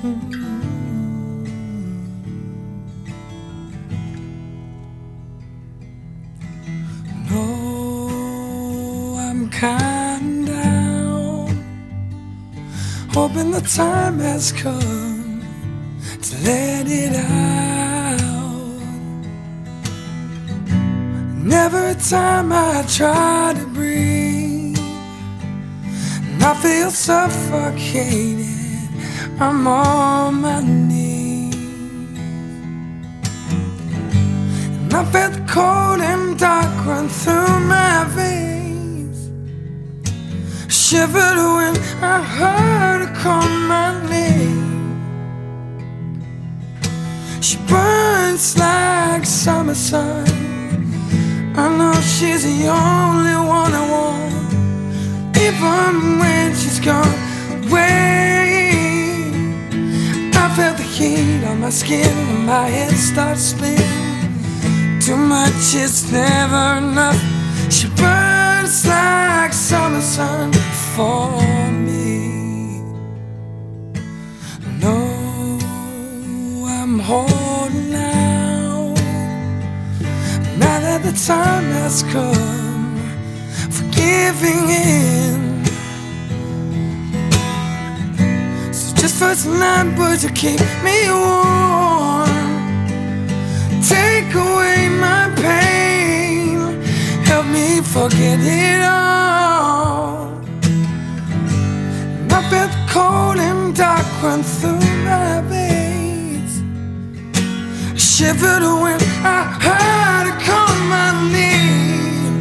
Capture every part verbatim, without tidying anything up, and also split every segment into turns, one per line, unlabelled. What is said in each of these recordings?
No, I'm kind down, hoping the time has come to let it out. And every time I try to breathe and I feel suffocated, I'm on my knees. And I felt the cold and dark run through my veins. Shivered when I heard her call my name. She burns like summer sun. I know she's the only one I want, even when she's gone away. I felt the heat on my skin and my head starts spinning. Too much is never enough. She burns like summer sun for me. No, I'm holding out. Now that the time has come for giving in. So just for tonight, would you keep me warm? Take away my pain, help me forget it all. And I felt the cold and dark run through my veins. I shivered when I heard her call my name.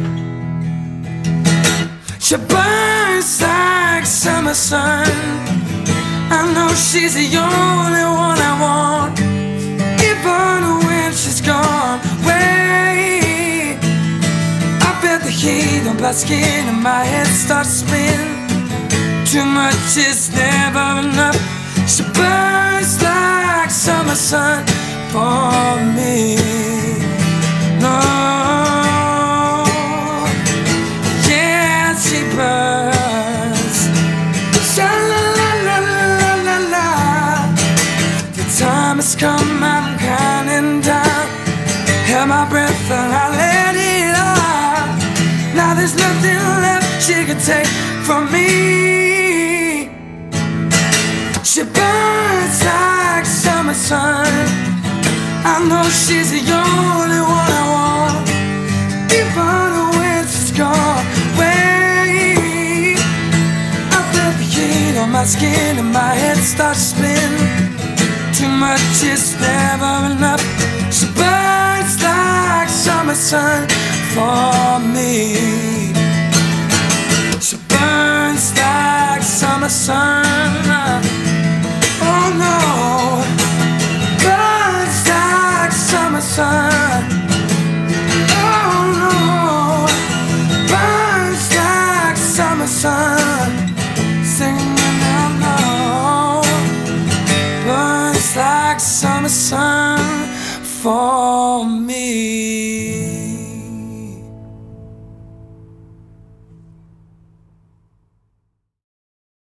She burns like summer sun. I know she's the only one I want, even when she's gone away. I felt the heat on my skin and my head starts spinning. Too much is never enough. She burns like summer sun for me. No, yeah, she burns. Sha-la-la-la-la-la-la. The time has come, I'm counting down. Held my breath and I let it out. Now there's nothing left she can take from me. She burns like summer sun. I know she's the only one I want, even when she's gone away. I feel the heat on my skin and my head starts spinning. Too much is never enough. She burns like summer sun for me. She burns like summer sun. Oh no, burns like summer sun. Oh no, burns like summer sun. Singing out loud, burns like summer sun for me.